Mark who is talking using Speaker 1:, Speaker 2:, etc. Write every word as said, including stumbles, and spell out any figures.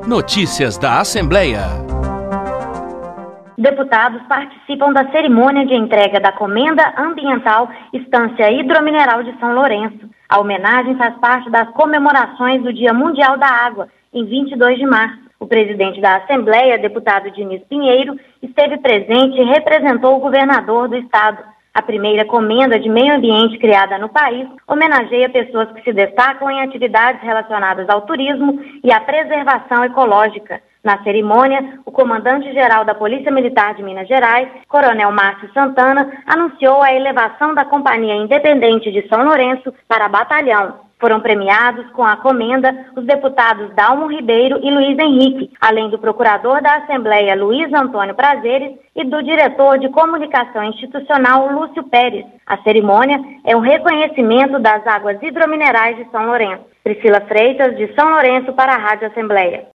Speaker 1: Notícias da Assembleia.
Speaker 2: Deputados participam da cerimônia de entrega da Comenda Ambiental Estância Hidromineral de São Lourenço. A homenagem faz parte das comemorações do Dia Mundial da Água, em vinte e dois de março. O presidente da Assembleia, deputado Diniz Pinheiro, esteve presente e representou o governador do estado. A primeira comenda de meio ambiente criada no país homenageia pessoas que se destacam em atividades relacionadas ao turismo e à preservação ecológica. Na cerimônia, o comandante-geral da Polícia Militar de Minas Gerais, Coronel Márcio Santana, anunciou a elevação da Companhia Independente de São Lourenço para batalhão. Foram premiados com a comenda os deputados Dalmo Ribeiro e Luiz Henrique, além do procurador da Assembleia Luiz Antônio Prazeres e do diretor de comunicação institucional Lúcio Pérez. A cerimônia é um reconhecimento das águas hidrominerais de São Lourenço. Priscila Freitas, de São Lourenço, para a Rádio Assembleia.